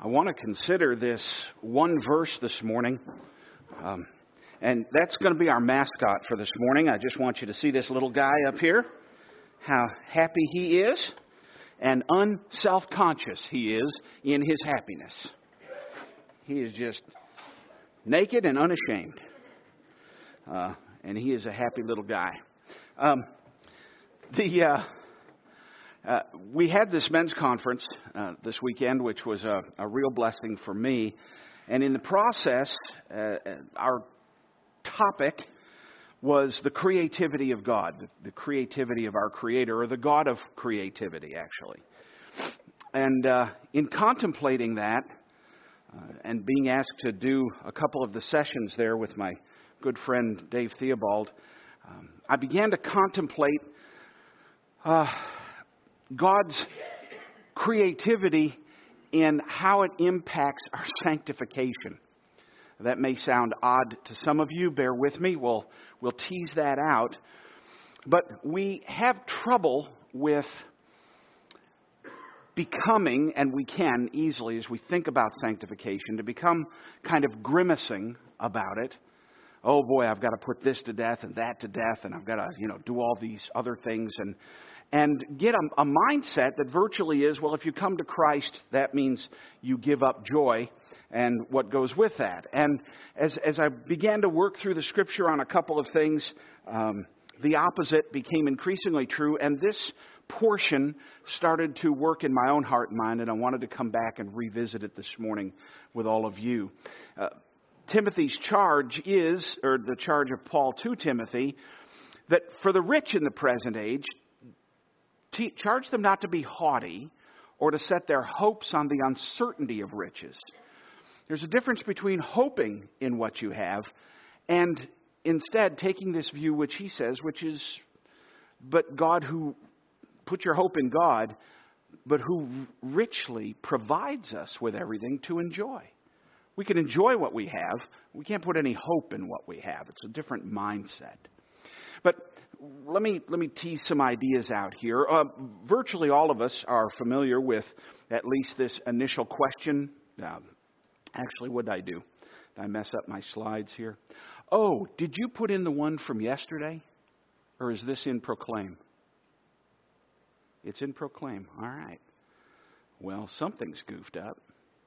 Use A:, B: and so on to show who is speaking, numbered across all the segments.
A: I want to consider this one verse this morning, and that's going to be our mascot for this morning. I just want you to see this little guy up here, how happy he is, and unself-conscious he is in his happiness. He is just naked and unashamed, and he is a happy little guy. We had this men's conference this weekend, which was a real blessing for me. And in the process, our topic was the creativity of God, the creativity of our Creator, or the God of creativity, actually. And in contemplating that, and being asked to do a couple of the sessions there with my good friend Dave Theobald, I began to contemplate God's creativity in how it impacts our sanctification. That may sound odd to some of you. Bear with me. We'll tease that out. But we have trouble with becoming, and we can easily, as we think about sanctification, to become kind of grimacing about it. Oh boy, I've got to put this to death and that to death, and I've got to, do all these other things, and get a mindset that virtually is, well, if you come to Christ, that means you give up joy and what goes with that. And as I began to work through the Scripture on a couple of things, the opposite became increasingly true, and this portion started to work in my own heart and mind, and I wanted to come back and revisit it this morning with all of you. Timothy's charge is, or the charge of Paul to Timothy, that for the rich in the present age, charge them not to be haughty or to set their hopes on the uncertainty of riches. There's a difference between hoping in what you have and instead taking this view, which he says, which is, but God who, put your hope in God, but who richly provides us with everything to enjoy. We can enjoy what we have. We can't put any hope in what we have. It's a different mindset. But let me tease some ideas out here. Virtually all of us are familiar with at least this initial question. Actually, what did I do? Did I mess up my slides here? Oh, did you put in the one from yesterday? Or is this in Proclaim? It's in Proclaim. All right. Well, something's goofed up.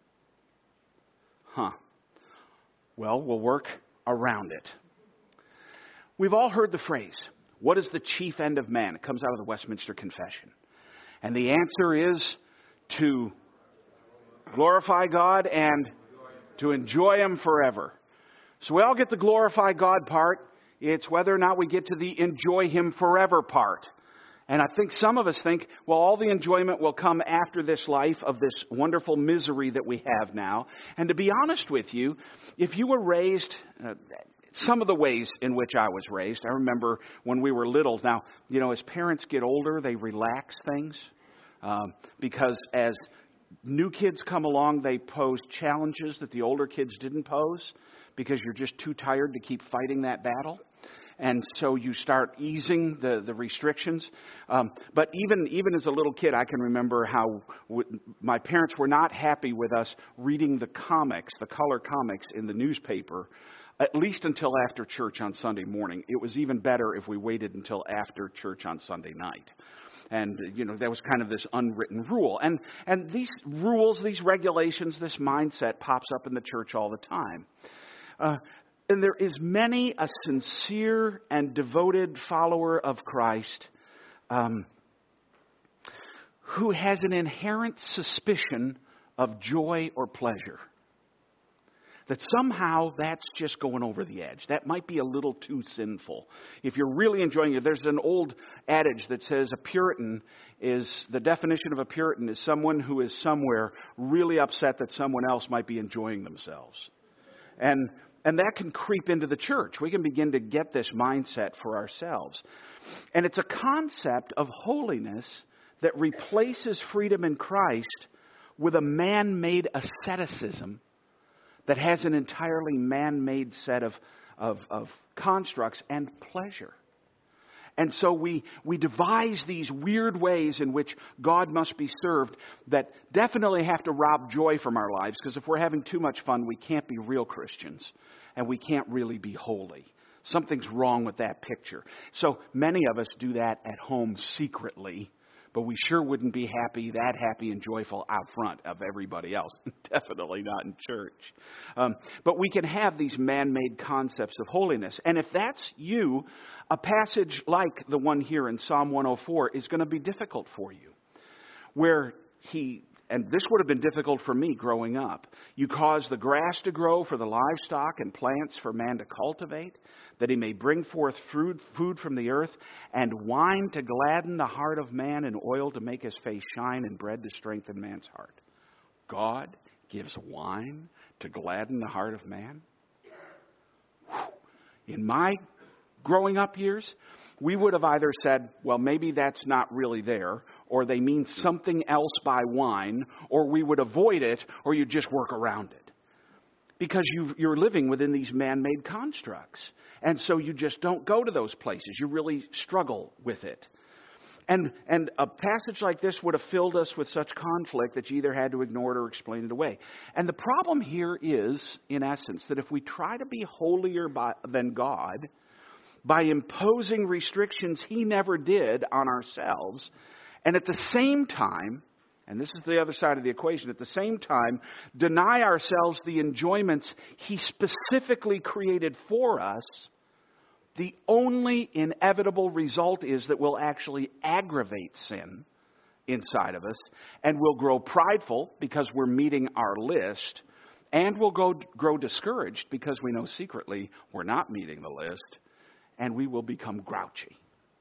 A: Well, we'll work around it. We've all heard the phrase, what is the chief end of man? It comes out of the Westminster Confession. And the answer is to glorify God and to enjoy Him forever. So we all get the glorify God part. It's whether or not we get to the enjoy Him forever part. And I think some of us think, well, all the enjoyment will come after this life of this wonderful misery that we have now. And to be honest with you, if you were raised, some of the ways in which I was raised, I remember when we were little. Now, as parents get older, they relax things because as new kids come along, they pose challenges that the older kids didn't pose because you're just too tired to keep fighting that battle. And so you start easing the restrictions. But even as a little kid, I can remember how my parents were not happy with us reading the comics, the color comics in the newspaper, at least until after church on Sunday morning. It was even better if we waited until after church on Sunday night. And, that was kind of this unwritten rule. And these rules, these regulations, this mindset pops up in the church all the time. And there is many a sincere and devoted follower of Christ who has an inherent suspicion of joy or pleasure. That somehow that's just going over the edge. That might be a little too sinful. If you're really enjoying it, there's an old adage that says the definition of a Puritan is someone who is somewhere really upset that someone else might be enjoying themselves. And that can creep into the church. We can begin to get this mindset for ourselves. And it's a concept of holiness that replaces freedom in Christ with a man-made asceticism that has an entirely man-made set of constructs and pleasure. And so we devise these weird ways in which God must be served that definitely have to rob joy from our lives, because if we're having too much fun, we can't be real Christians and we can't really be holy. Something's wrong with that picture. So many of us do that at home secretly, but we sure wouldn't be that happy and joyful out front of everybody else. Definitely not in church. But we can have these man-made concepts of holiness. And if that's you, a passage like the one here in Psalm 104 is going to be difficult for you. Where and this would have been difficult for me growing up. You cause the grass to grow for the livestock and plants for man to cultivate, that he may bring forth food from the earth, and wine to gladden the heart of man, and oil to make his face shine, and bread to strengthen man's heart. God gives wine to gladden the heart of man? In my growing up years, we would have either said, well, maybe that's not really there, or they mean something else by wine, or we would avoid it, or you just work around it. Because you're living within these man-made constructs. And so you just don't go to those places. You really struggle with it. And a passage like this would have filled us with such conflict that you either had to ignore it or explain it away. And the problem here is, in essence, that if we try to be holier than God by imposing restrictions He never did on ourselves, and at the same time, and this is the other side of the equation, at the same time, deny ourselves the enjoyments He specifically created for us, the only inevitable result is that we'll actually aggravate sin inside of us, and we'll grow prideful because we're meeting our list, and we'll grow discouraged because we know secretly we're not meeting the list, and we will become grouchy.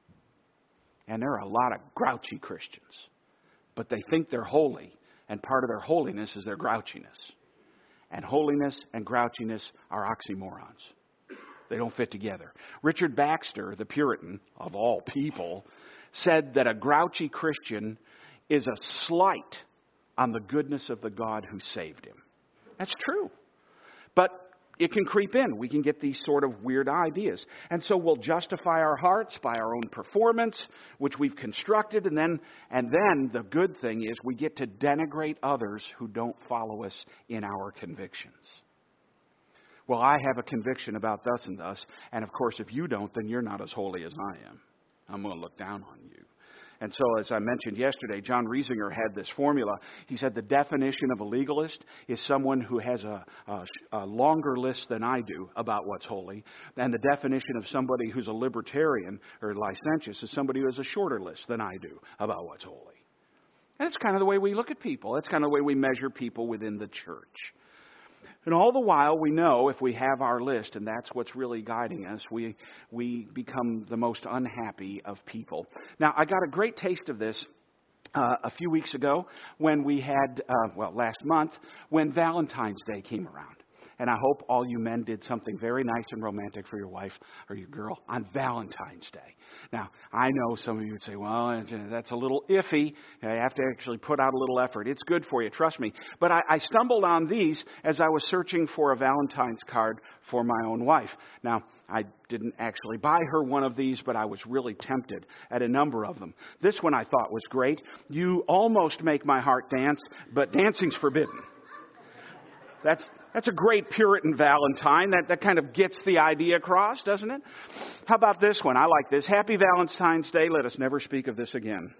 A: And there are a lot of grouchy Christians. But they think they're holy, and part of their holiness is their grouchiness. And holiness and grouchiness are oxymorons. They don't fit together. Richard Baxter, the Puritan of all people, said that a grouchy Christian is a slight on the goodness of the God who saved him. That's true. But it can creep in. We can get these sort of weird ideas. And so we'll justify our hearts by our own performance, which we've constructed. And then the good thing is we get to denigrate others who don't follow us in our convictions. Well, I have a conviction about thus and thus. And of course, if you don't, then you're not as holy as I am. I'm going to look down on you. And so, as I mentioned yesterday, John Riesinger had this formula. He said the definition of a legalist is someone who has a longer list than I do about what's holy. And the definition of somebody who's a libertarian or licentious is somebody who has a shorter list than I do about what's holy. And it's kind of the way we look at people. It's kind of the way we measure people within the church. And all the while, we know if we have our list, and that's what's really guiding us, we become the most unhappy of people. Now, I got a great taste of this a few weeks ago when we had, last month, when Valentine's Day came around. And I hope all you men did something very nice and romantic for your wife or your girl on Valentine's Day. Now, I know some of you would say, well, that's a little iffy. You have to actually put out a little effort. It's good for you, trust me. But I stumbled on these as I was searching for a Valentine's card for my own wife. Now, I didn't actually buy her one of these, but I was really tempted at a number of them. This one I thought was great. You almost make my heart dance, but dancing's forbidden. That's a great Puritan Valentine. That kind of gets the idea across, doesn't it? How about this one? I like this. Happy Valentine's Day. Let us never speak of this again.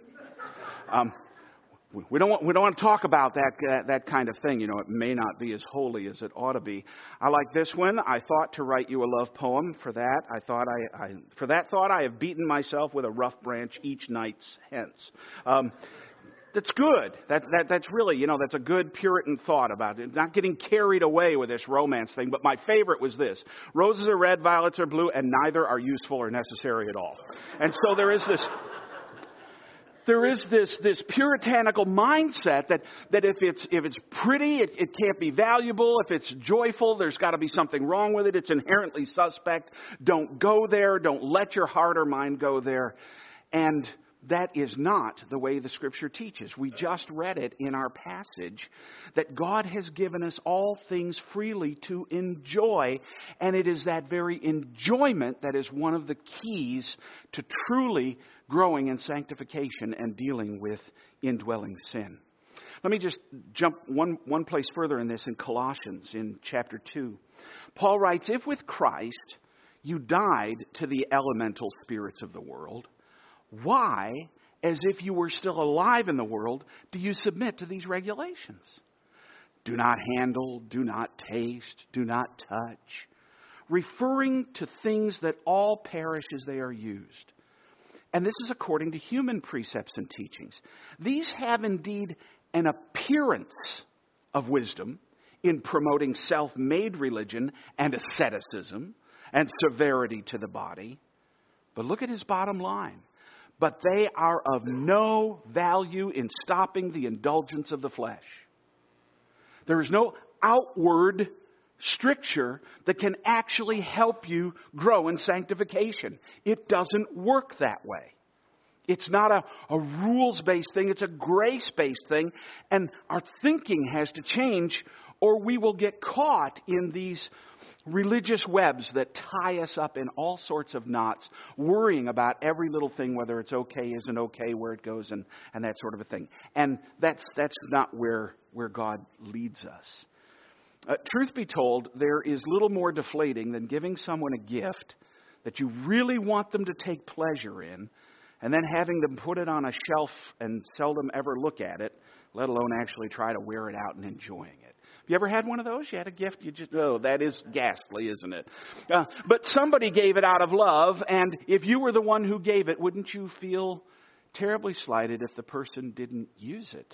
A: We don't want to talk about that kind of thing. You know, it may not be as holy as it ought to be. I like this one. I thought to write you a love poem. For that, I have beaten myself with a rough branch each night hence. That's good. That's really, that's a good Puritan thought about it. Not getting carried away with this romance thing. But my favorite was this. Roses are red, violets are blue, and neither are useful or necessary at all. And so there is this puritanical mindset that if it's pretty, it can't be valuable. If it's joyful, there's got to be something wrong with it. It's inherently suspect. Don't go there. Don't let your heart or mind go there. And that is not the way the Scripture teaches. We just read it in our passage that God has given us all things freely to enjoy, and it is that very enjoyment that is one of the keys to truly growing in sanctification and dealing with indwelling sin. Let me just jump one place further in this, in Colossians, in chapter 2. Paul writes, "If with Christ you died to the elemental spirits of the world, why, as if you were still alive in the world, do you submit to these regulations? Do not handle, do not taste, do not touch," referring to things that all perish as they are used. And this is according to human precepts and teachings. These have indeed an appearance of wisdom in promoting self-made religion and asceticism and severity to the body. But look at his bottom line. "But they are of no value in stopping the indulgence of the flesh." There is no outward stricture that can actually help you grow in sanctification. It doesn't work that way. It's not a rules-based thing. It's a grace-based thing. And our thinking has to change, or we will get caught in these religious webs that tie us up in all sorts of knots, worrying about every little thing, whether it's okay, isn't okay, where it goes, and that sort of a thing. And that's not where God leads us. Truth be told, there is little more deflating than giving someone a gift that you really want them to take pleasure in, and then having them put it on a shelf and seldom ever look at it, let alone actually try to wear it out and enjoying it. You ever had one of those? You had a gift, you just, oh, that is ghastly, isn't it? But somebody gave it out of love, and if you were the one who gave it, wouldn't you feel terribly slighted if the person didn't use it?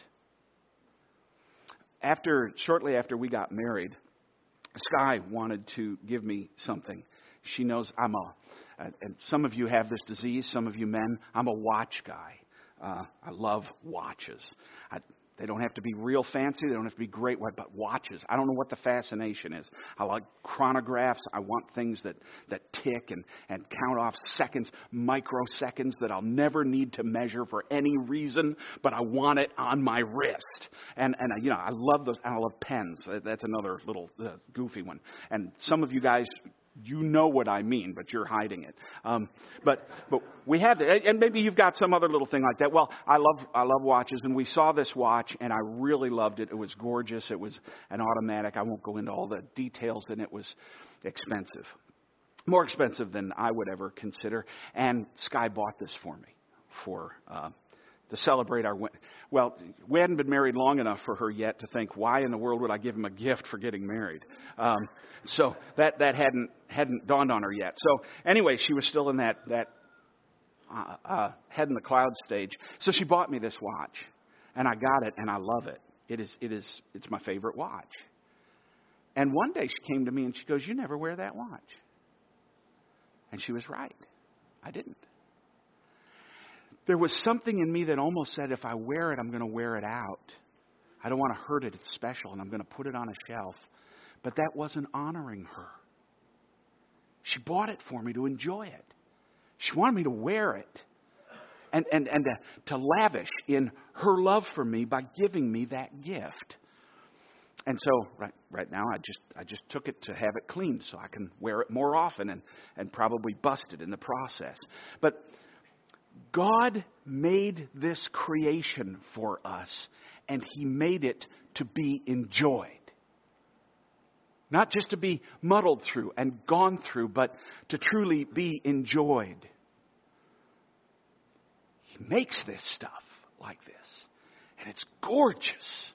A: Shortly after we got married, Sky wanted to give me something. She knows and some of you have this disease, some of you men, I'm a watch guy. I love watches. They don't have to be real fancy. They don't have to be great, but watches. I don't know what the fascination is. I like chronographs. I want things that tick and count off seconds, microseconds that I'll never need to measure for any reason, but I want it on my wrist. And I love those. And I love pens. That's another little goofy one. And some of you guys, you know what I mean, but you're hiding it. But we have it, and maybe you've got some other little thing like that. Well, I love watches, and we saw this watch, and I really loved it. It was gorgeous. It was an automatic. I won't go into all the details, and it was expensive, more expensive than I would ever consider. And Sky bought this for me to celebrate our. Well, we hadn't been married long enough for her yet to think, why in the world would I give him a gift for getting married? So that hadn't dawned on her yet. So anyway, she was still in that head in the clouds stage. So she bought me this watch, and I got it, and I love it. It's my favorite watch. And one day she came to me and she goes, "You never wear that watch." And she was right. I didn't. There was something in me that almost said, if I wear it, I'm going to wear it out. I don't want to hurt it. It's special, and I'm going to put it on a shelf. But that wasn't honoring her. She bought it for me to enjoy it. She wanted me to wear it and to lavish in her love for me by giving me that gift. And so right now I just took it to have it cleaned so I can wear it more often and probably bust it in the process. But God made this creation for us, and He made it to be enjoyed. Not just to be muddled through and gone through, but to truly be enjoyed. He makes this stuff like this, and it's gorgeous.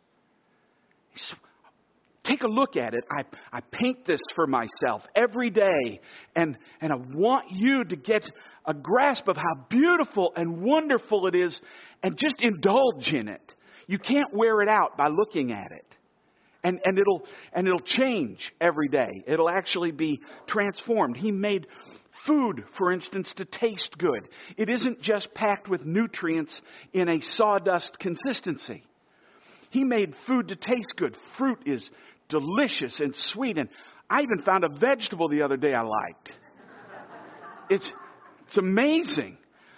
A: Take a look at it. I paint this for myself every day, and I want you to get a grasp of how beautiful and wonderful it is, and just indulge in it. You can't wear it out by looking at it. And it'll change every day. It'll actually be transformed. He made food, for instance, to taste good. It isn't just packed with nutrients in a sawdust consistency. He made food to taste good. Fruit is delicious and sweet. And I even found a vegetable the other day I liked. It's amazing.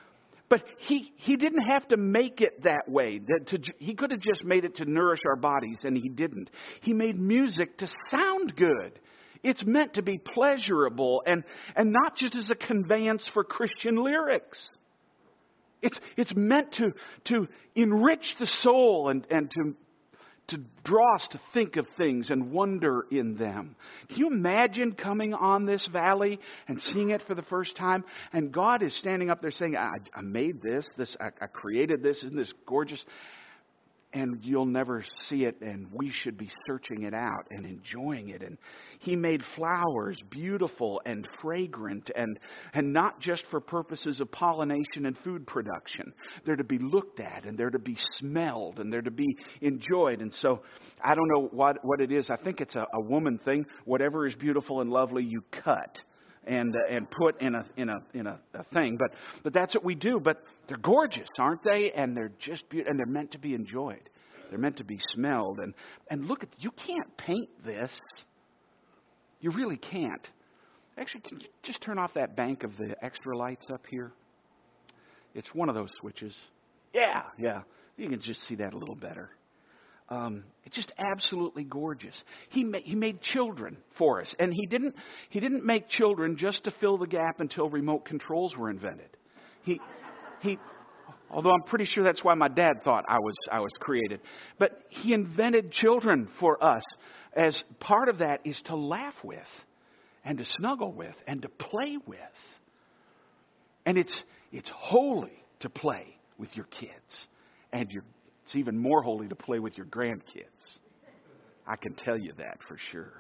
A: But he didn't have to make it that way. He could have just made it to nourish our bodies, and he didn't. He made music to sound good. It's meant to be pleasurable and not just as a conveyance for Christian lyrics. It's meant to enrich the soul and to draw us to think of things and wonder in them. Can you imagine coming on this valley and seeing it for the first time? And God is standing up there saying, I made this, I created this, isn't this gorgeous? And you'll never see it, and we should be searching it out and enjoying it. And He made flowers beautiful and fragrant and not just for purposes of pollination and food production. They're to be looked at, and they're to be smelled, and they're to be enjoyed. And so I don't know what it is. I think it's a woman thing. Whatever is beautiful and lovely, you cut and put in a thing. But that's what we do. But they're gorgeous, aren't they? And they're just beautiful, and they're meant to be enjoyed. They're meant to be smelled. And look, you can't paint this. You really can't. Actually, can you just turn off that bank of the extra lights up here? It's one of those switches. Yeah. You can just see that a little better. It's just absolutely gorgeous. He made children for us, and he didn't make children just to fill the gap until remote controls were invented. He although I'm pretty sure that's why my dad thought I was created. But He invented children for us. As part of that is to laugh with, and to snuggle with, and to play with. And it's holy to play with your kids, and it's even more holy to play with your grandkids. I can tell you that for sure.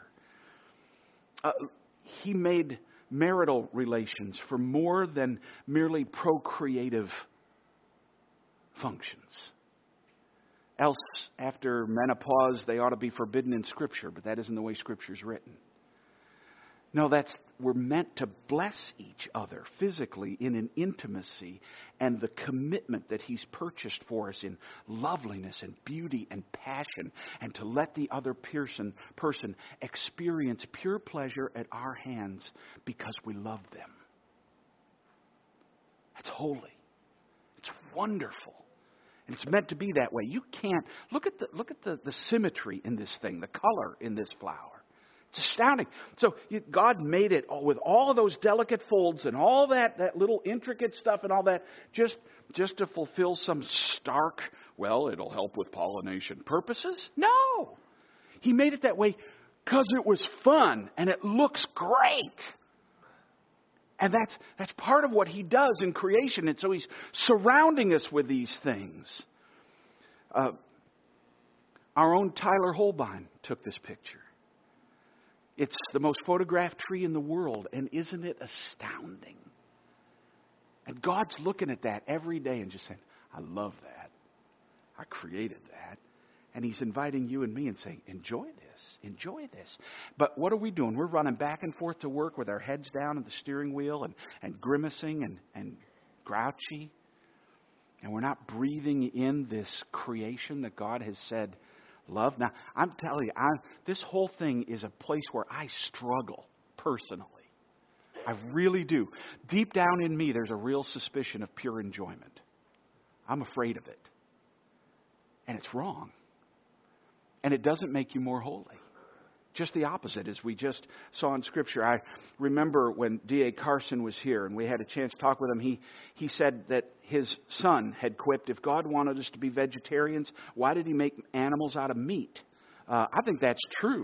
A: He made marital relations for more than merely procreative functions. Else, after menopause, they ought to be forbidden in Scripture, but that isn't the way Scripture is written. No, we're meant to bless each other physically in an intimacy and the commitment that He's purchased for us in loveliness and beauty and passion, and to let the other person experience pure pleasure at our hands because we love them. That's holy. It's wonderful. And it's meant to be that way. You can't look at the symmetry in this thing, the color in this flower. It's astounding. So God made it with all of those delicate folds and all that little intricate stuff and all that just to fulfill some stark, well, it'll help with pollination purposes. No. He made it that way because it was fun and it looks great. And that's part of what He does in creation. And so He's surrounding us with these things. Our own Tyler Holbein took this picture. It's the most photographed tree in the world. And isn't it astounding? And God's looking at that every day and just saying, I love that. I created that. And He's inviting you and me and saying, enjoy this. Enjoy this. But what are we doing? We're running back and forth to work with our heads down at the steering wheel and grimacing and grouchy. And we're not breathing in this creation that God has said, love. Now, I'm telling you, this whole thing is a place where I struggle personally. I really do. Deep down in me, there's a real suspicion of pure enjoyment. I'm afraid of it. And it's wrong. And it doesn't make you more holy. Just the opposite, as we just saw in Scripture. I remember when D.A. Carson was here and we had a chance to talk with him, he said that his son had quipped, if God wanted us to be vegetarians, why did He make animals out of meat? I think that's true.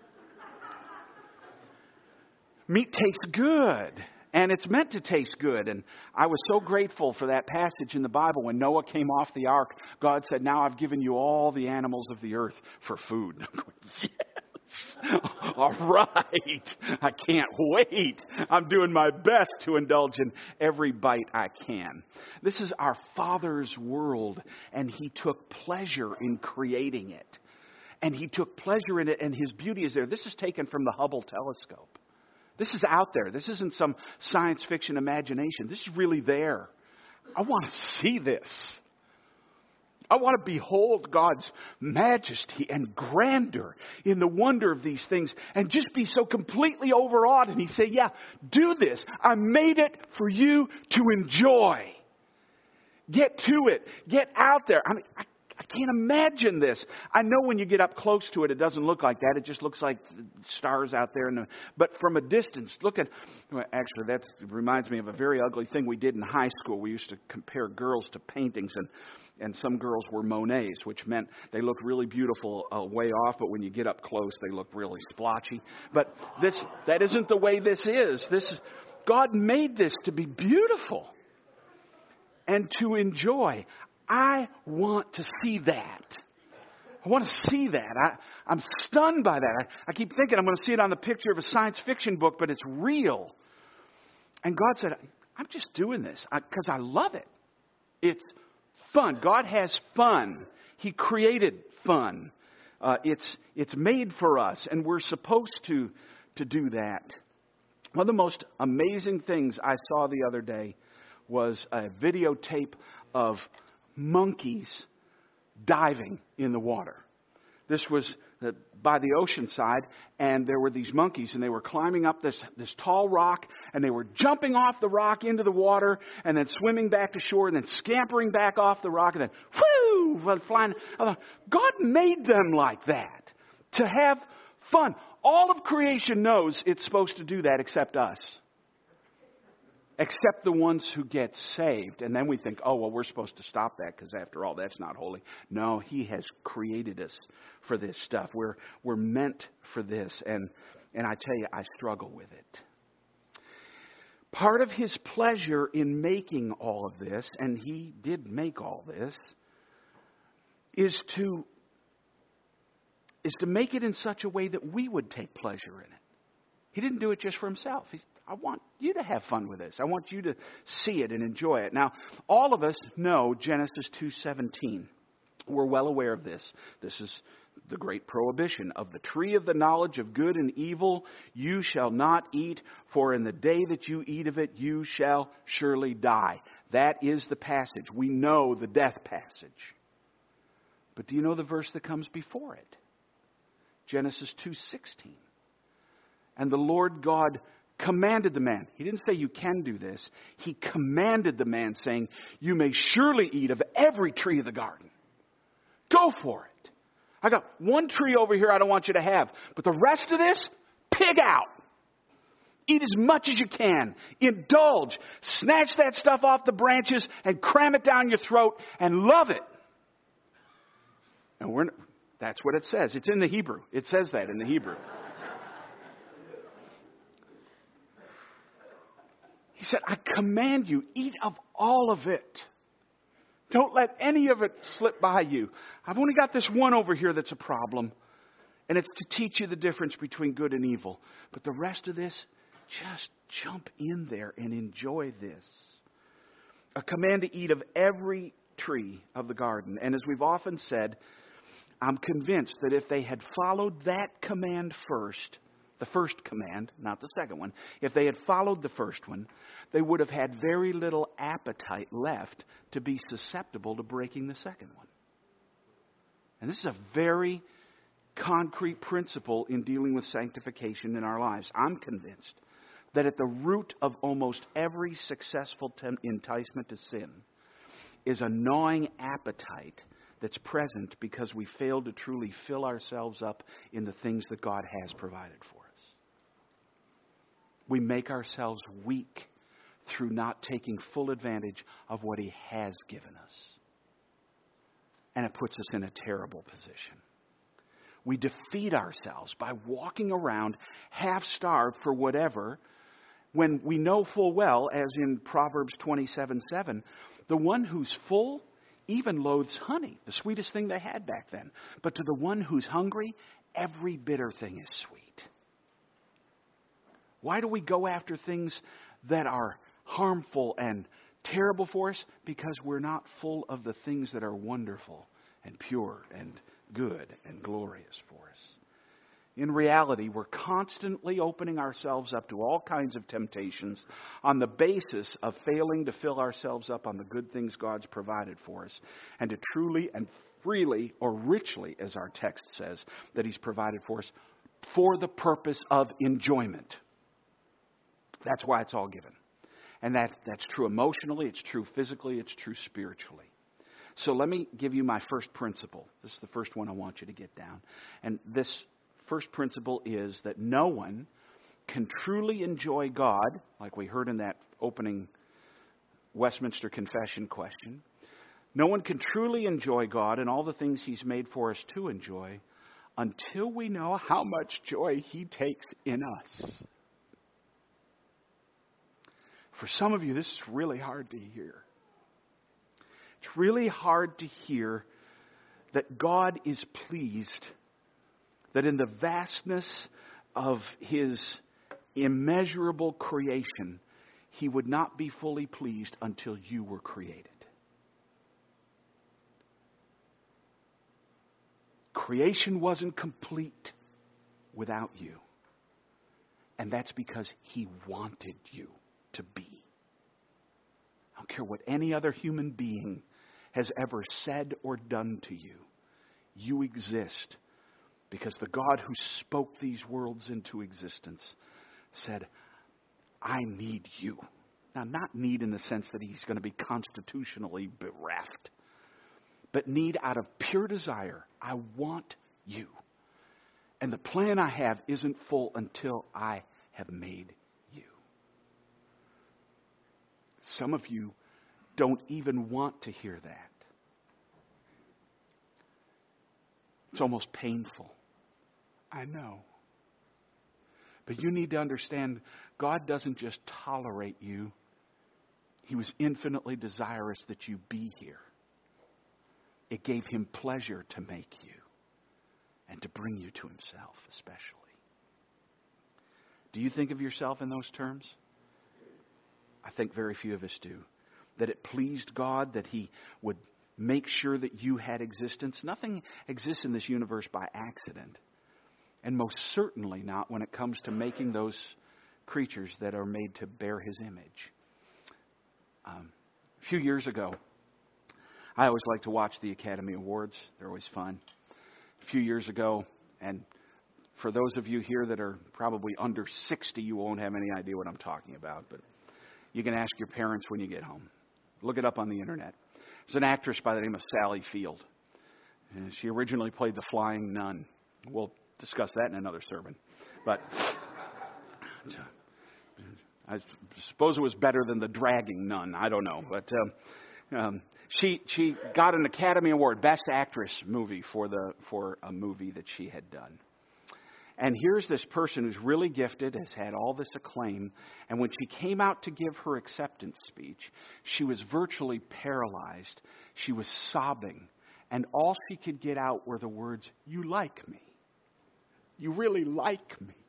A: Meat tastes good. And it's meant to taste good. And I was so grateful for that passage in the Bible. When Noah came off the ark, God said, now I've given you all the animals of the earth for food. And I'm going, yes. All right. I can't wait. I'm doing my best to indulge in every bite I can. This is our Father's world. And He took pleasure in creating it. And He took pleasure in it. And His beauty is there. This is taken from the Hubble telescope. This is out there. This isn't some science fiction imagination. This is really there. I want to see this. I want to behold God's majesty and grandeur in the wonder of these things and just be so completely overawed. And He said, yeah, do this. I made it for you to enjoy. Get to it. Get out there. I mean, I can't imagine this. I know when you get up close to it, it doesn't look like that. It just looks like stars out there. But from a distance, look at... Well, actually, that reminds me of a very ugly thing we did in high school. We used to compare girls to paintings, and some girls were Monets, which meant they looked really beautiful way off, but when you get up close, they look really splotchy. But that isn't the way this is. God made this to be beautiful and to enjoy. I want to see that. I want to see that. I'm stunned by that. I keep thinking I'm going to see it on the picture of a science fiction book, but it's real. And God said, I'm just doing this because I love it. It's fun. God has fun. He created fun. It's made for us, and we're supposed to do that. One of the most amazing things I saw the other day was a videotape of monkeys diving in the water. This was by the ocean side, and there were these monkeys, and they were climbing up this tall rock, and they were jumping off the rock into the water, and then swimming back to shore, and then scampering back off the rock, and then whoo, flying. God made them like that to have fun. All of creation knows it's supposed to do that except us. Except the ones who get saved. And then we think, oh, well, we're supposed to stop that because after all, that's not holy. No, He has created us for this stuff. We're meant for this. And I tell you, I struggle with it. Part of His pleasure in making all of this, and He did make all this, is to make it in such a way that we would take pleasure in it. He didn't do it just for Himself. I want you to have fun with this. I want you to see it and enjoy it. Now, all of us know Genesis 2:17. We're well aware of this. This is the great prohibition. Of the tree of the knowledge of good and evil you shall not eat, for in the day that you eat of it you shall surely die. That is the passage. We know the death passage. But do you know the verse that comes before it? Genesis 2:16. And the Lord God commanded the man. He didn't say you can do this. He commanded the man, saying, you may surely eat of every tree of the garden. Go for it. I got one tree over here I don't want you to have. But the rest of this, pig out. Eat as much as you can. Indulge. Snatch that stuff off the branches and cram it down your throat and love it. And that's what it says. It's in the Hebrew. It says that in the Hebrew. He said, I command you, eat of all of it. Don't let any of it slip by you. I've only got this one over here that's a problem. And it's to teach you the difference between good and evil. But the rest of this, just jump in there and enjoy this. A command to eat of every tree of the garden. And as we've often said, I'm convinced that if they had followed that command first, the first command, not the second one, if they had followed the first one, they would have had very little appetite left to be susceptible to breaking the second one. And this is a very concrete principle in dealing with sanctification in our lives. I'm convinced that at the root of almost every successful enticement to sin is a gnawing appetite that's present because we fail to truly fill ourselves up in the things that God has provided for us. We make ourselves weak through not taking full advantage of what He has given us. And it puts us in a terrible position. We defeat ourselves by walking around half-starved for whatever, when we know full well, as in Proverbs 27:7, the one who's full even loathes honey, the sweetest thing they had back then. But to the one who's hungry, every bitter thing is sweet. Why do we go after things that are harmful and terrible for us? Because we're not full of the things that are wonderful and pure and good and glorious for us. In reality, we're constantly opening ourselves up to all kinds of temptations on the basis of failing to fill ourselves up on the good things God's provided for us, and to truly and freely or richly, as our text says, that He's provided for us for the purpose of enjoyment. That's why it's all given. And that's true emotionally, it's true physically, it's true spiritually. So let me give you my first principle. This is the first one I want you to get down. And this first principle is that no one can truly enjoy God, like we heard in that opening Westminster Confession question. No one can truly enjoy God and all the things He's made for us to enjoy until we know how much joy He takes in us. For some of you, this is really hard to hear. It's really hard to hear that God is pleased, that in the vastness of His immeasurable creation, He would not be fully pleased until you were created. Creation wasn't complete without you. And that's because He wanted you to be. I don't care what any other human being has ever said or done to you. You exist because the God who spoke these worlds into existence said, I need you. Now, not need in the sense that He's going to be constitutionally bereft, but need out of pure desire. I want you. And the plan I have isn't full until I have made you. Some of you don't even want to hear that. It's almost painful. I know. But you need to understand, God doesn't just tolerate you. He was infinitely desirous that you be here. It gave Him pleasure to make you and to bring you to Himself especially. Do you think of yourself in those terms? I think very few of us do. That it pleased God that He would make sure that you had existence. Nothing exists in this universe by accident. And most certainly not when it comes to making those creatures that are made to bear His image. A few years ago, I always like to watch the Academy Awards. They're always fun. A few years ago, and for those of you here that are probably under 60, you won't have any idea what I'm talking about. But you can ask your parents when you get home. Look it up on the internet. There's an actress by the name of Sally Field. And she originally played the Flying Nun. We'll discuss that in another sermon. But I suppose it was better than the Dragging Nun. I don't know. But she got an Academy Award, Best Actress movie for a movie that she had done. And here's this person who's really gifted, has had all this acclaim. And when she came out to give her acceptance speech, she was virtually paralyzed. She was sobbing. And all she could get out were the words, "You like me. You really like me."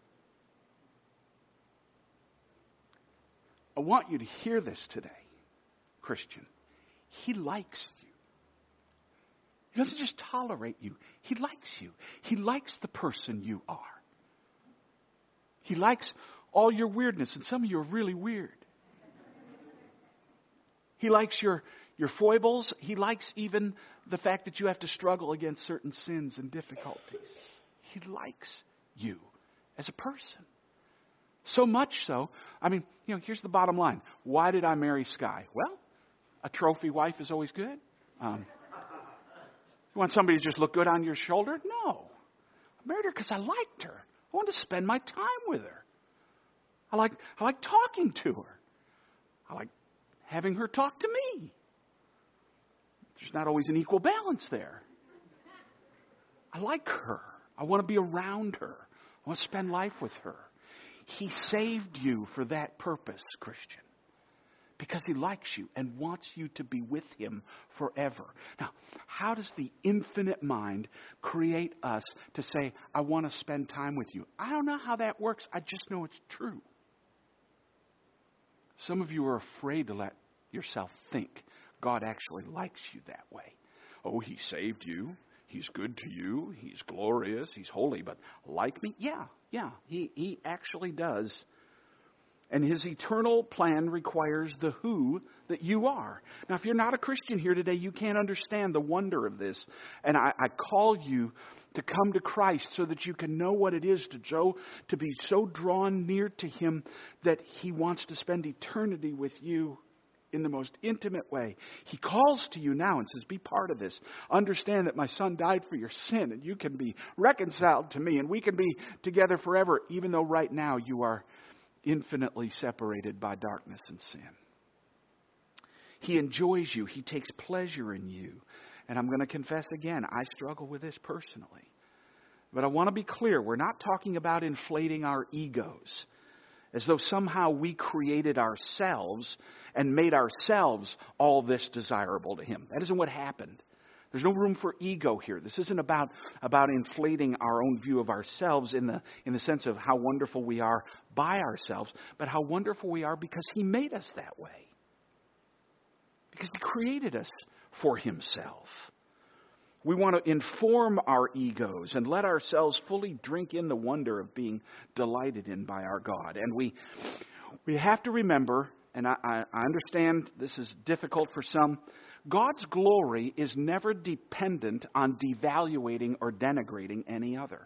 A: I want you to hear this today, Christian. He likes you. He doesn't just tolerate you. He likes you. He likes the person you are. He likes all your weirdness, and some of you are really weird. He likes your foibles. He likes even the fact that you have to struggle against certain sins and difficulties. He likes you as a person. So much so, here's the bottom line. Why did I marry Sky? Well, a trophy wife is always good. You want somebody to just look good on your shoulder? No. I married her because I liked her. I wanted to spend my time with her. I like talking to her. I like having her talk to me. There's not always an equal balance there. I like her. I want to be around her. I want to spend life with her. He saved you for that purpose, Christian. Because He likes you and wants you to be with Him forever. Now, how does the infinite mind create us to say, I want to spend time with you? I don't know how that works. I just know it's true. Some of you are afraid to let yourself think God actually likes you that way. Oh, He saved you. He's good to you. He's glorious. He's holy. But like me? Yeah. He actually does And His eternal plan requires the who that you are. Now, if you're not a Christian here today, you can't understand the wonder of this. And I call you to come to Christ so that you can know what it is to be so drawn near to Him that He wants to spend eternity with you in the most intimate way. He calls to you now and says, be part of this. Understand that my Son died for your sin and you can be reconciled to me and we can be together forever, even though right now you are infinitely separated by darkness and sin. He enjoys you. He takes pleasure in you. And I'm going to confess again, I struggle with this personally. But I want to be clear, we're not talking about inflating our egos as though somehow we created ourselves and made ourselves all this desirable to Him. That isn't what happened. There's no room for ego here. This isn't about inflating our own view of ourselves in the sense of how wonderful we are by ourselves, but how wonderful we are because He made us that way. Because He created us for Himself. We want to inform our egos and let ourselves fully drink in the wonder of being delighted in by our God. And we have to remember, and I understand this is difficult for some, God's glory is never dependent on devaluating or denigrating any other.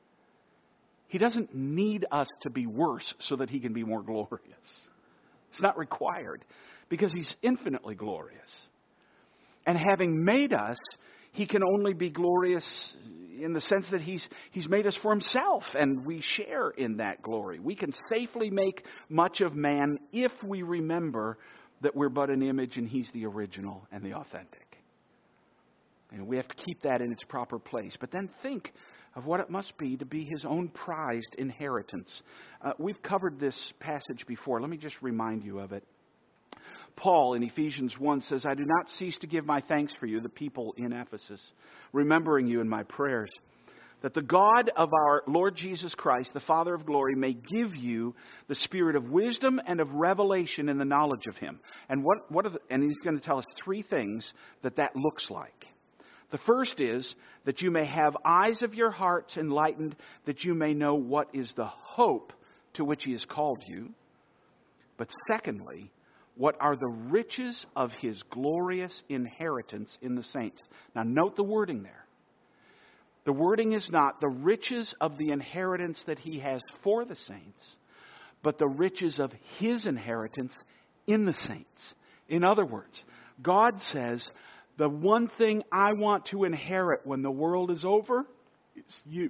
A: He doesn't need us to be worse so that He can be more glorious. It's not required because He's infinitely glorious. And having made us, He can only be glorious in the sense that He's made us for Himself, and we share in that glory. We can safely make much of man if we remember that we're but an image and He's the original and the authentic. And we have to keep that in its proper place. But then think of what it must be to be His own prized inheritance. We've covered this passage before. Let me just remind you of it. Paul in Ephesians 1 says, I do not cease to give my thanks for you, the people in Ephesus, remembering you in my prayers, that the God of our Lord Jesus Christ, the Father of glory, may give you the spirit of wisdom and of revelation in the knowledge of Him. And and He's going to tell us three things that looks like. The first is that you may have eyes of your hearts enlightened, that you may know what is the hope to which He has called you. But secondly, what are the riches of His glorious inheritance in the saints? Now note the wording there. The wording is not the riches of the inheritance that He has for the saints, but the riches of His inheritance in the saints. In other words, God says, the one thing I want to inherit when the world is over is you.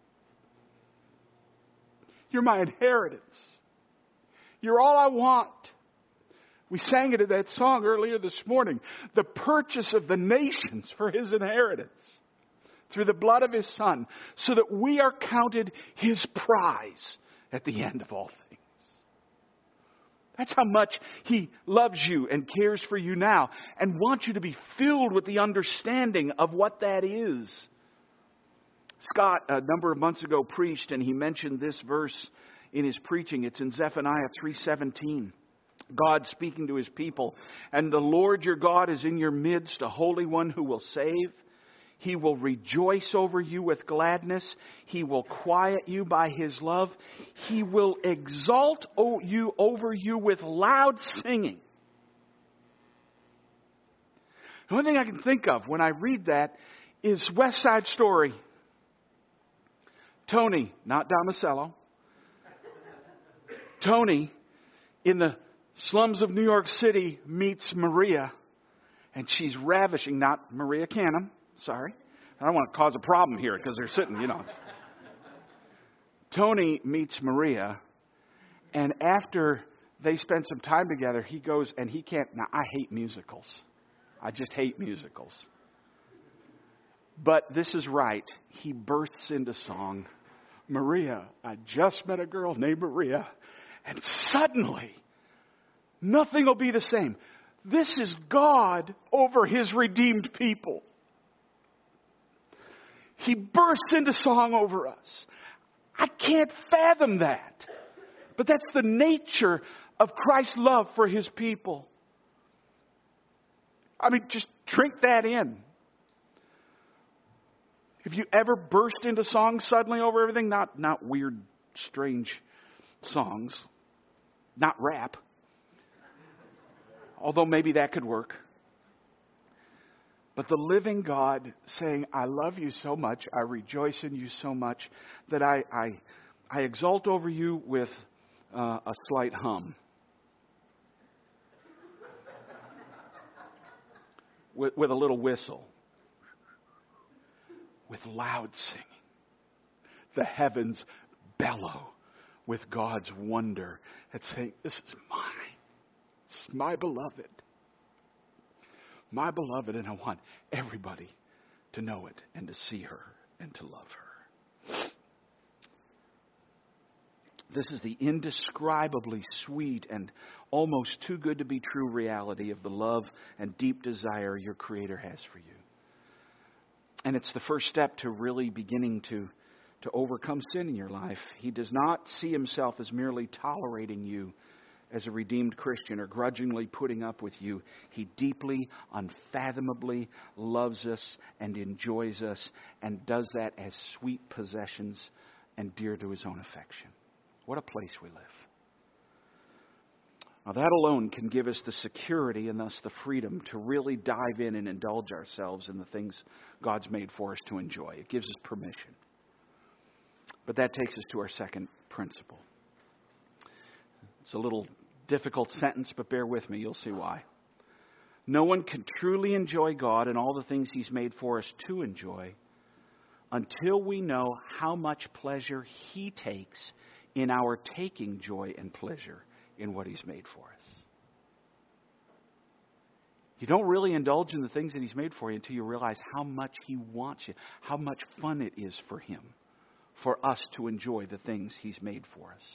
A: You're my inheritance. You're all I want. We sang it in that song earlier this morning. The purchase of the nations for His inheritance through the blood of His Son, so that we are counted His prize at the end of all things. That's how much He loves you and cares for you now and wants you to be filled with the understanding of what that is. Scott, a number of months ago, preached, and he mentioned this verse in his preaching. It's in Zephaniah 3:17. God speaking to His people. And the Lord your God is in your midst, a Holy One who will save. He will rejoice over you with gladness. He will quiet you by His love. He will exalt you over you with loud singing. The only thing I can think of when I read that is West Side Story. Tony, not Damasello. Tony, in the slums of New York City, meets Maria, and she's ravishing, not Maria Canham, sorry. I don't want to cause a problem here because they're sitting, Tony meets Maria, and after they spend some time together, he goes, and he can't, now I hate musicals. I just hate musicals. But this is right. He bursts into song. Maria, I just met a girl named Maria, and suddenly, nothing will be the same. This is God over His redeemed people. He bursts into song over us. I can't fathom that. But that's the nature of Christ's love for His people. I mean, just drink that in. Have you ever burst into song suddenly over everything? Not weird, strange songs. not rap. Although maybe that could work. But the living God saying, I love you so much, I rejoice in you so much, that I exult over you with a slight hum. With a little whistle. With loud singing. The heavens bellow with God's wonder at saying, this is mine. It's my beloved. My beloved, and I want everybody to know it and to see her and to love her. This is the indescribably sweet and almost too good to be true reality of the love and deep desire your Creator has for you. And it's the first step to really beginning to overcome sin in your life. He does not see himself as merely tolerating you as a redeemed Christian or grudgingly putting up with you. He deeply, unfathomably loves us and enjoys us and does that as sweet possessions and dear to his own affection. What a place we live. Now that alone can give us the security and thus the freedom to really dive in and indulge ourselves in the things God's made for us to enjoy. It gives us permission. But that takes us to our second principle. It's a little difficult sentence, but bear with me. You'll see why. No one can truly enjoy God and all the things He's made for us to enjoy until we know how much pleasure He takes in our taking joy and pleasure in what He's made for us. You don't really indulge in the things that He's made for you until you realize how much He wants you, how much fun it is for Him, for us to enjoy the things He's made for us.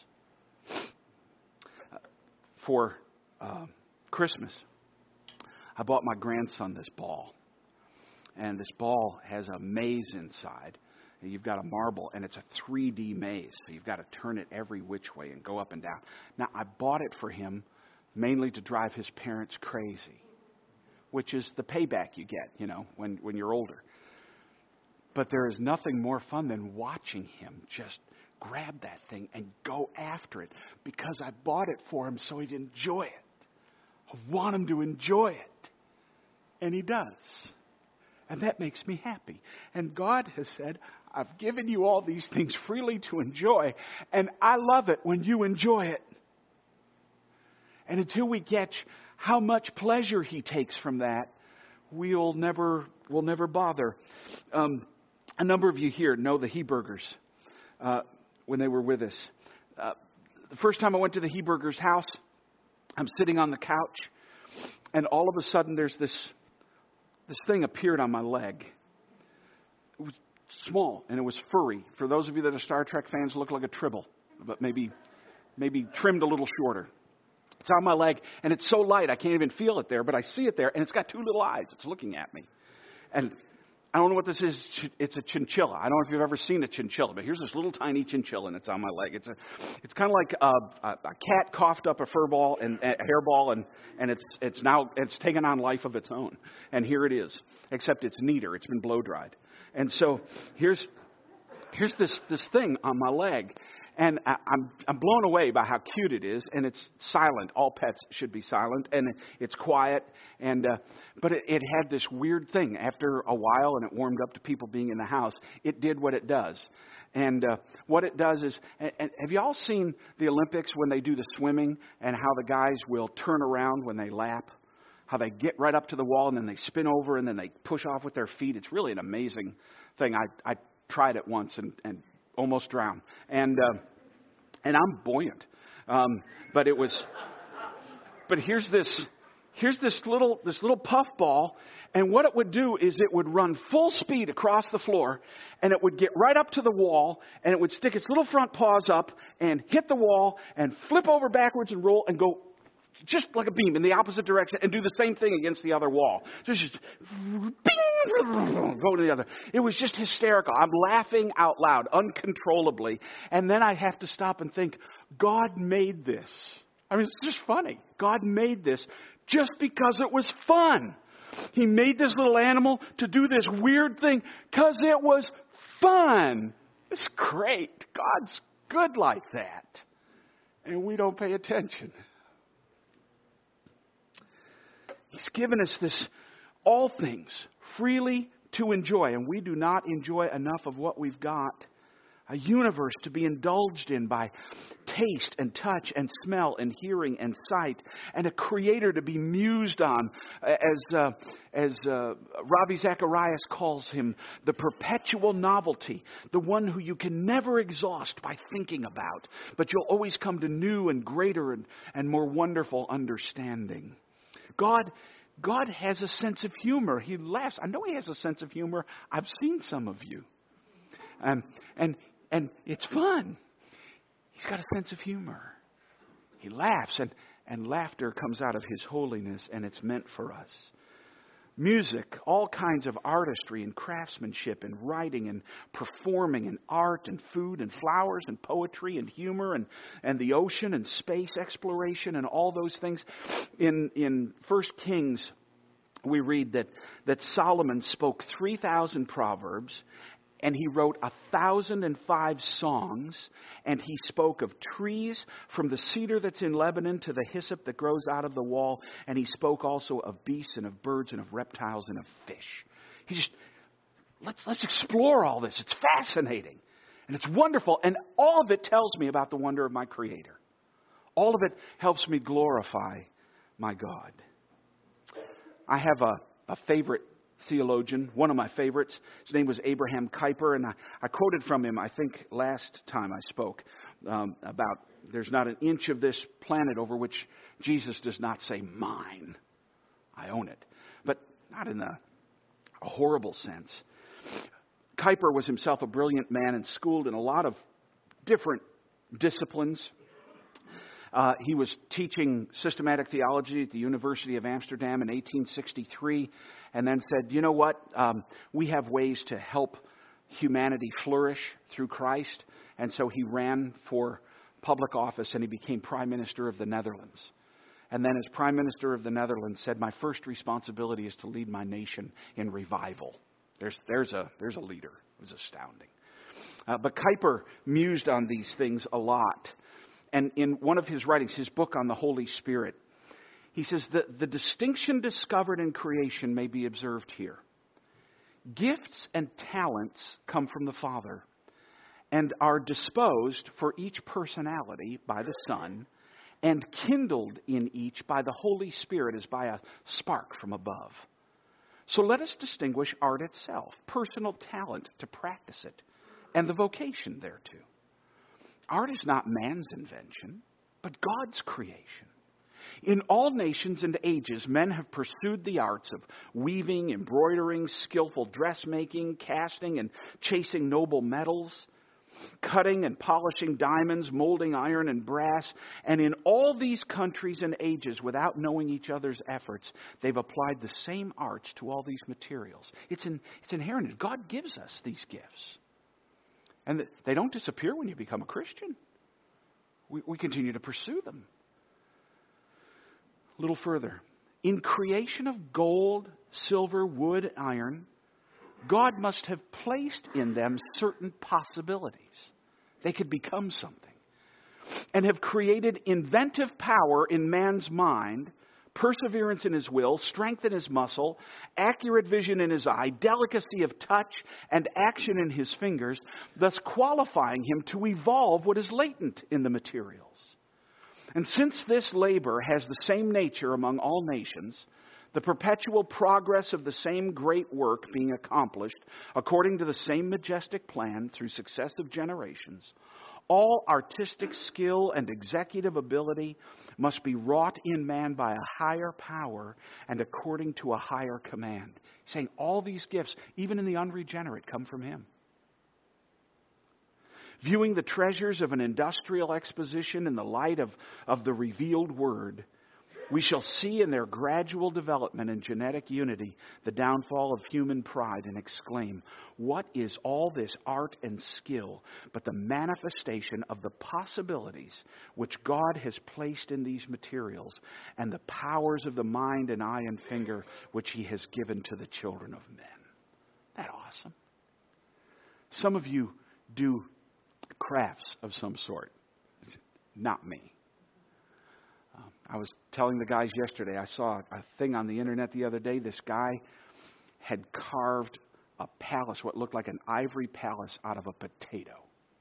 A: For Christmas, I bought my grandson this ball. And this ball has a maze inside. And you've got a marble, and it's a 3D maze. So you've got to turn it every which way and go up and down. Now, I bought it for him mainly to drive his parents crazy, which is the payback you get, when you're older. But there is nothing more fun than watching him just grab that thing and go after it, because I bought it for him so he'd enjoy it. I want him to enjoy it. And he does. And that makes me happy. And God has said, I've given you all these things freely to enjoy, and I love it when you enjoy it. And until we catch how much pleasure He takes from that, we'll never bother. A number of you here know the Hebergers when they were with us. The first time I went to the Hebergers' house, I'm sitting on the couch, and all of a sudden there's this thing appeared on my leg. It was small and it was furry. For those of you that are Star Trek fans, it looked like a tribble, but maybe trimmed a little shorter. It's on my leg, and it's so light I can't even feel it there, but I see it there, and it's got two little eyes. It's looking at me. And I don't know what this is. It's a chinchilla. I don't know if you've ever seen a chinchilla, but here's this little tiny chinchilla, and it's on my leg. It's kind of like a cat coughed up a hairball, and it's taken on life of its own. And here it is, except it's neater. It's been blow dried. And so here's this thing on my leg. And I'm blown away by how cute it is, and it's silent. All pets should be silent, and it's quiet. But it had this weird thing. After a while, and it warmed up to people being in the house, it did what it does. And what it does is, and have you all seen the Olympics when they do the swimming, and how the guys will turn around when they lap? How they get right up to the wall, and then they spin over, and then they push off with their feet. It's really an amazing thing. I tried it once and almost drowned, and I'm buoyant, but here's this little puffball, and what it would do is it would run full speed across the floor, and it would get right up to the wall, and it would stick its little front paws up and hit the wall and flip over backwards and roll and go just like a beam in the opposite direction and do the same thing against the other wall. So it's just go to the other. It was just hysterical. I'm laughing out loud, uncontrollably. And then I have to stop and think, God made this. I mean, it's just funny. God made this just because it was fun. He made this little animal to do this weird thing because it was fun. It's great. God's good like that. And we don't pay attention. He's given us this, all things, freely to enjoy. And we do not enjoy enough of what we've got. A universe to be indulged in by taste and touch and smell and hearing and sight, and a creator to be mused on, as Ravi Zacharias calls him, the perpetual novelty, the one who you can never exhaust by thinking about, but you'll always come to new and greater and more wonderful understanding. God has a sense of humor. He laughs. I know He has a sense of humor. I've seen some of you. And it's fun. He's got a sense of humor. He laughs, and laughter comes out of His holiness, and it's meant for us. Music, all kinds of artistry and craftsmanship and writing and performing and art and food and flowers and poetry and humor and the ocean and space exploration and all those things. In 1 Kings, we read that Solomon spoke 3,000 proverbs, and he wrote 1,005 songs, and he spoke of trees from the cedar that's in Lebanon to the hyssop that grows out of the wall, and he spoke also of beasts and of birds and of reptiles and of fish. He just, let's explore all this. It's fascinating, and it's wonderful, and all of it tells me about the wonder of my Creator. All of it helps me glorify my God. I have a favorite theologian, one of my favorites. His name was Abraham Kuyper, and I quoted from him, I think, last time I spoke, about there's not an inch of this planet over which Jesus does not say, mine. I own it. But not in a horrible sense. Kuyper was himself a brilliant man and schooled in a lot of different disciplines. He was teaching systematic theology at the University of Amsterdam in 1863, and then said, you know what, we have ways to help humanity flourish through Christ. And so he ran for public office, and he became Prime Minister of the Netherlands. And then as Prime Minister of the Netherlands said, my first responsibility is to lead my nation in revival. There's a leader. It was astounding. But Kuyper mused on these things a lot. And in one of his writings, his book on the Holy Spirit, he says that the distinction discovered in creation may be observed here. Gifts and talents come from the Father and are disposed for each personality by the Son and kindled in each by the Holy Spirit as by a spark from above. So let us distinguish art itself, personal talent to practice it, and the vocation thereto. Art is not man's invention, but God's creation. In all nations and ages, men have pursued the arts of weaving, embroidering, skillful dressmaking, casting and chasing noble metals, cutting and polishing diamonds, molding iron and brass. And in all these countries and ages, without knowing each other's efforts, they've applied the same arts to all these materials. It's inherent. God gives us these gifts. And they don't disappear when you become a Christian. We continue to pursue them. A little further. In creation of gold, silver, wood, iron, God must have placed in them certain possibilities. They could become something. And have created inventive power in man's mind, perseverance in his will, strength in his muscle, accurate vision in his eye, delicacy of touch, and action in his fingers, thus qualifying him to evolve what is latent in the materials. And since this labor has the same nature among all nations, the perpetual progress of the same great work being accomplished according to the same majestic plan through successive generations, all artistic skill and executive ability must be wrought in man by a higher power and according to a higher command. Saying all these gifts, even in the unregenerate, come from Him. Viewing the treasures of an industrial exposition in the light of the revealed Word, we shall see in their gradual development and genetic unity the downfall of human pride and exclaim, what is all this art and skill but the manifestation of the possibilities which God has placed in these materials and the powers of the mind and eye and finger which He has given to the children of men? Isn't that awesome? Some of you do crafts of some sort. Not me. I was telling the guys yesterday, I saw a thing on the internet the other day. This guy had carved a palace, what looked like an ivory palace, out of a potato.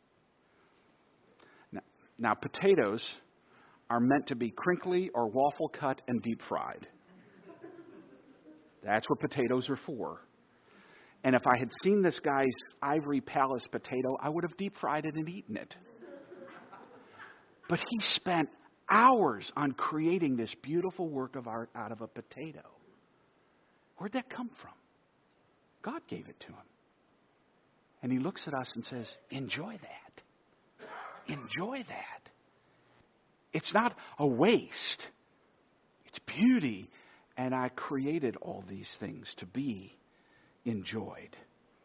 A: Now potatoes are meant to be crinkly or waffle cut and deep fried. That's what potatoes are for. And if I had seen this guy's ivory palace potato, I would have deep fried it and eaten it. But he spent hours on creating this beautiful work of art out of a potato. Where'd that come from? God gave it to him. And he looks at us and says, enjoy that. Enjoy that. It's not a waste. It's beauty. And I created all these things to be enjoyed.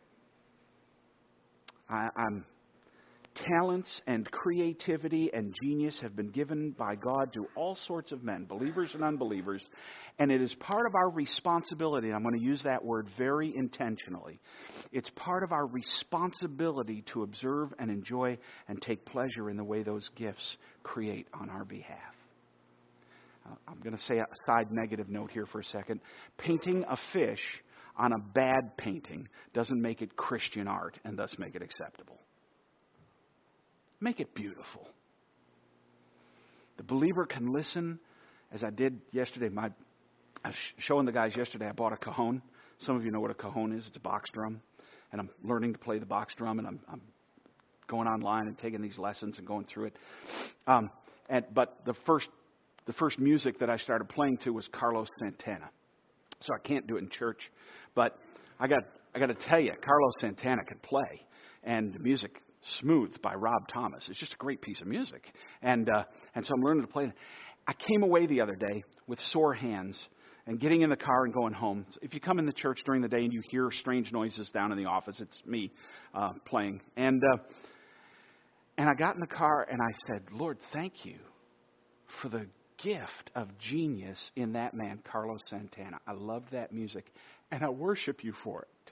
A: Talents and creativity and genius have been given by God to all sorts of men, believers and unbelievers, and it is part of our responsibility, and I'm going to use that word very intentionally. It's part of our responsibility to observe and enjoy and take pleasure in the way those gifts create on our behalf. I'm going to say a side negative note here for a second. Painting a fish on a bad painting doesn't make it Christian art and thus make it acceptable. Make it beautiful. The believer can listen, as I did yesterday. I was showing the guys yesterday, I bought a cajon. Some of you know what a cajon is. It's a box drum. And I'm learning to play the box drum, and I'm going online and taking these lessons and going through it. But the first music that I started playing to was Carlos Santana. So I can't do it in church. But I got to tell you, Carlos Santana can play. And the music, Smooth by Rob Thomas. It's just a great piece of music. And so I'm learning to play. I came away the other day with sore hands and getting in the car and going home. So if you come in the church during the day and you hear strange noises down in the office, it's me playing. And I got in the car and I said, Lord, thank you for the gift of genius in that man, Carlos Santana. I love that music and I worship you for it.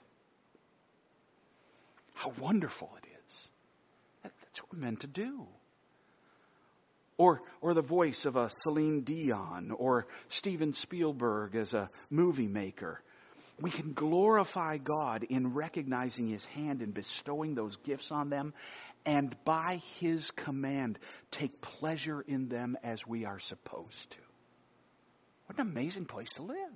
A: How wonderful it is. That's what we're meant to do. Or the voice of a Celine Dion or Steven Spielberg as a movie maker. We can glorify God in recognizing His hand and bestowing those gifts on them, and by His command take pleasure in them as we are supposed to. What an amazing place to live.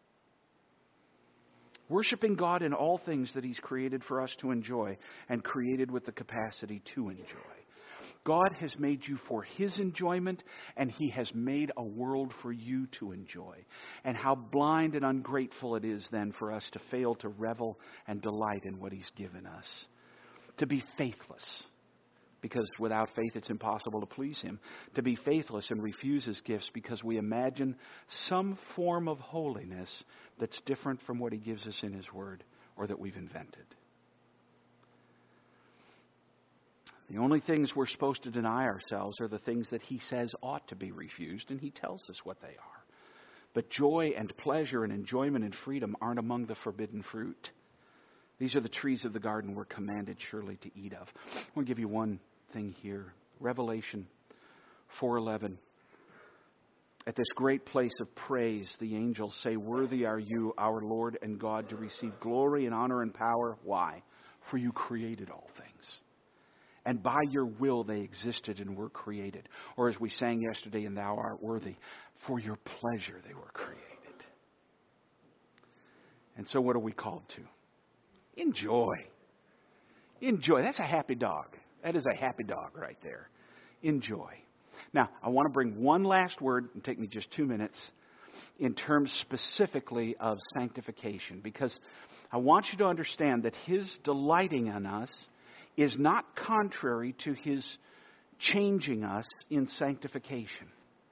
A: Worshiping God in all things that He's created for us to enjoy and created with the capacity to enjoy. God has made you for His enjoyment, and He has made a world for you to enjoy. And how blind and ungrateful it is then for us to fail to revel and delight in what He's given us. To be faithless, because without faith it's impossible to please Him. To be faithless and refuse His gifts because we imagine some form of holiness that's different from what He gives us in His Word or that we've invented. The only things we're supposed to deny ourselves are the things that He says ought to be refused, and He tells us what they are. But joy and pleasure and enjoyment and freedom aren't among the forbidden fruit. These are the trees of the garden we're commanded surely to eat of. I want to give you one thing here. Revelation 4:11. At this great place of praise, the angels say, "Worthy are you, our Lord and God, to receive glory and honor and power." Why? For you created all things. And by your will they existed and were created. Or as we sang yesterday in Thou Art Worthy, for your pleasure they were created. And so what are we called to? Enjoy. Enjoy. That's a happy dog. That is a happy dog right there. Enjoy. Now, I want to bring one last word, and take me just 2 minutes, in terms specifically of sanctification. Because I want you to understand that His delighting in us is not contrary to His changing us in sanctification.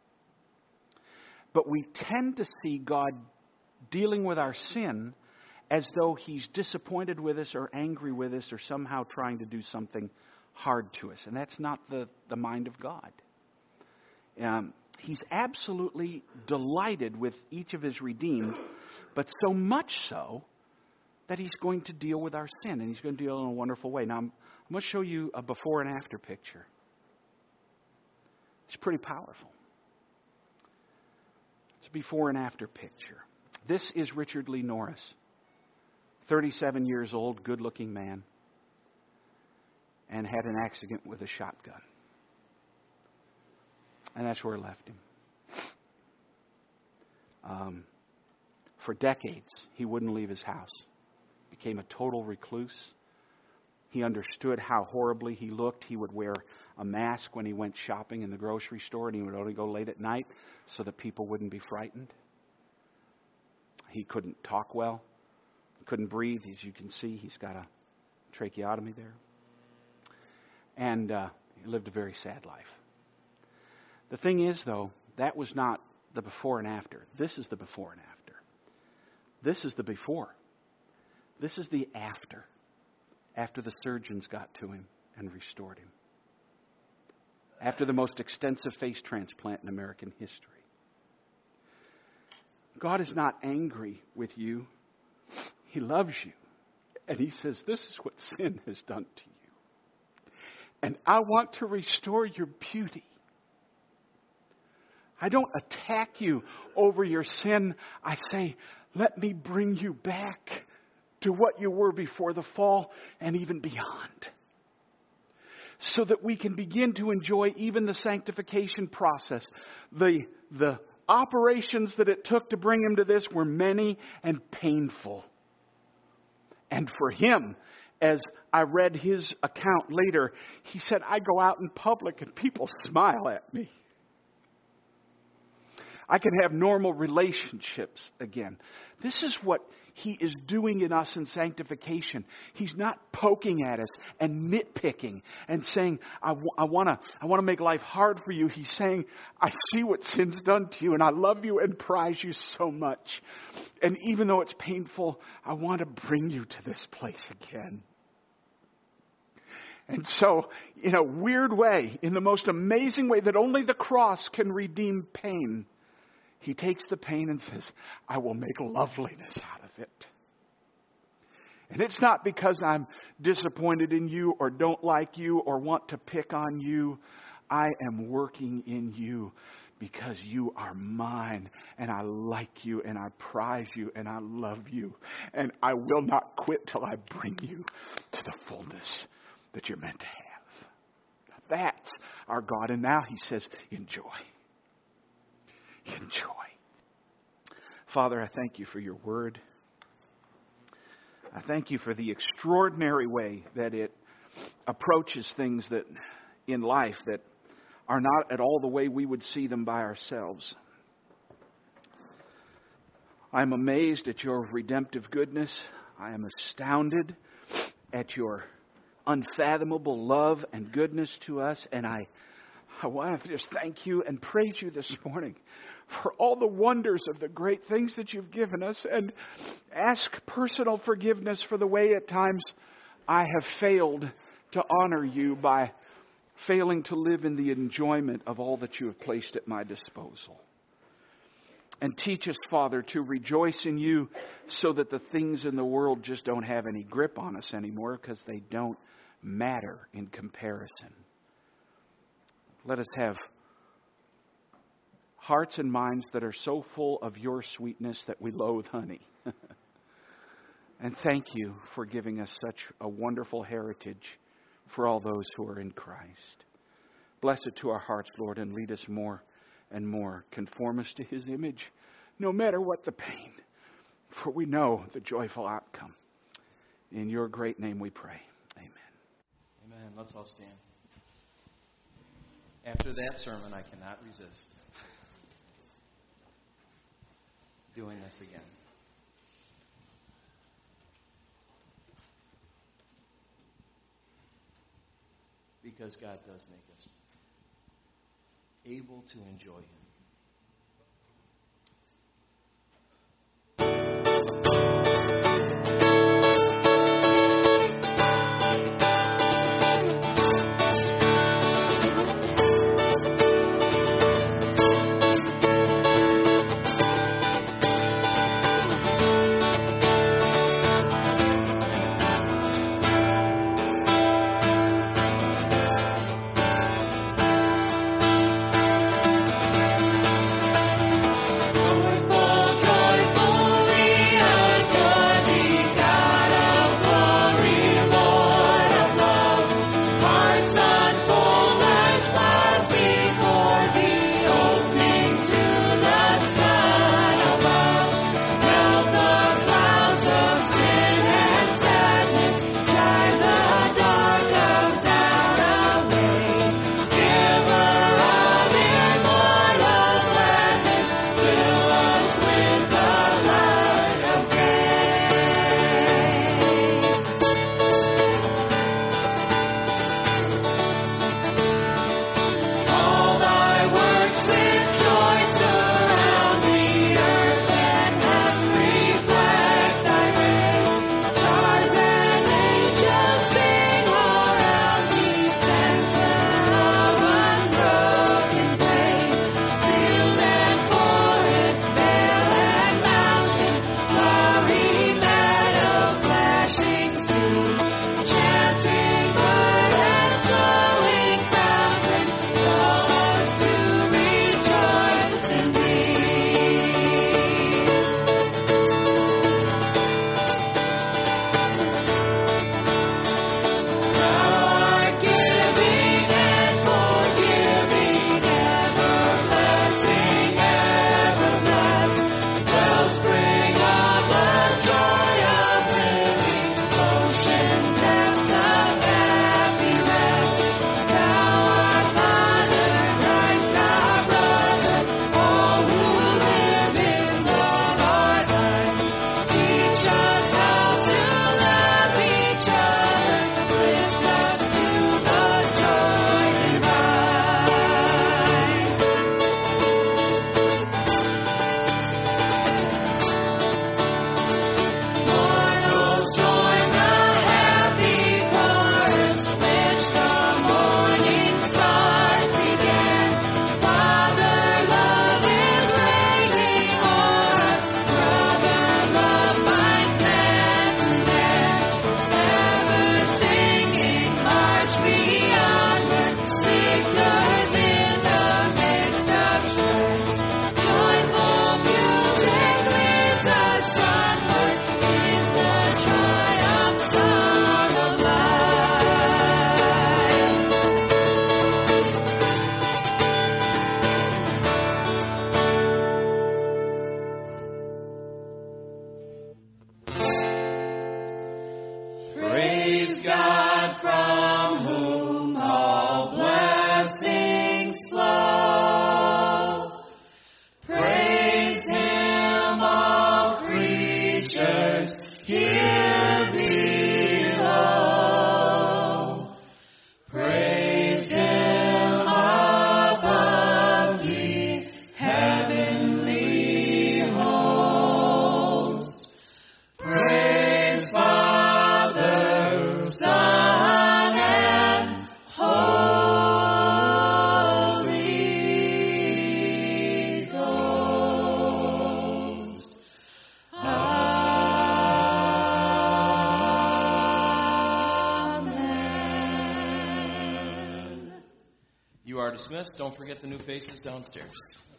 A: But we tend to see God dealing with our sin as though He's disappointed with us or angry with us or somehow trying to do something hard to us. And that's not the mind of God. He's absolutely delighted with each of His redeemed, but so much so that He's going to deal with our sin, and He's going to deal in a wonderful way. Now, I'm going to show you a before and after picture. It's pretty powerful. before and after picture. This is Richard Lee Norris, 37 years old, good-looking man, and had an accident with a shotgun. And that's where it left him. For decades, he wouldn't leave his house. Became a total recluse. He understood how horribly he looked. He would wear a mask when he went shopping in the grocery store, and he would only go late at night so that people wouldn't be frightened. He couldn't talk well. Couldn't breathe. As you can see, he's got a tracheotomy there. And he lived a very sad life. The thing is, though, that was not the before and after. This is the before and after. This is the before. This is the after. After the surgeons got to him and restored him. After the most extensive face transplant in American history. God is not angry with you. He loves you. And He says, this is what sin has done to you. And I want to restore your beauty. I don't attack you over your sin. I say, let me bring you back to what you were before the fall and even beyond. So that we can begin to enjoy even the sanctification process. The operations that it took to bring him to this were many and painful. And for him, as I read his account later, he said, I go out in public and people smile at me. I can have normal relationships again. This is what He is doing in us in sanctification. He's not poking at us and nitpicking and saying, I want to make life hard for you. He's saying, I see what sin's done to you and I love you and prize you so much. And even though it's painful, I want to bring you to this place again. And so, in a weird way, in the most amazing way that only the cross can redeem pain, He takes the pain and says, I will make loveliness out of it. And it's not because I'm disappointed in you or don't like you or want to pick on you. I am working in you because you are mine and I like you and I prize you and I love you. And I will not quit till I bring you to the fullness that you're meant to have. That's our God. And now He says, enjoy. Enjoy. Father, I thank you for your word. I thank you for the extraordinary way that it approaches things that in life that are not at all the way we would see them by ourselves. I'm amazed at your redemptive goodness. I am astounded at your unfathomable love and goodness to us. And I want to just thank you and praise you this morning for all the wonders of the great things that you've given us, and ask personal forgiveness for the way at times I have failed to honor you by failing to live in the enjoyment of all that you have placed at my disposal. And teach us, Father, to rejoice in you so that the things in the world just don't have any grip on us anymore, because they don't matter in comparison. Let us have hearts and minds that are so full of your sweetness that we loathe honey. And thank you for giving us such a wonderful heritage for all those who are in Christ. Bless it to our hearts, Lord, and lead us more and more. Conform us to His image, no matter what the pain, for we know the joyful outcome. In your great name we pray. Amen.
B: Amen. Let's all stand. After that sermon, I cannot resist doing this again. Because God does make us able to enjoy Him. You are dismissed. Don't forget the new faces downstairs.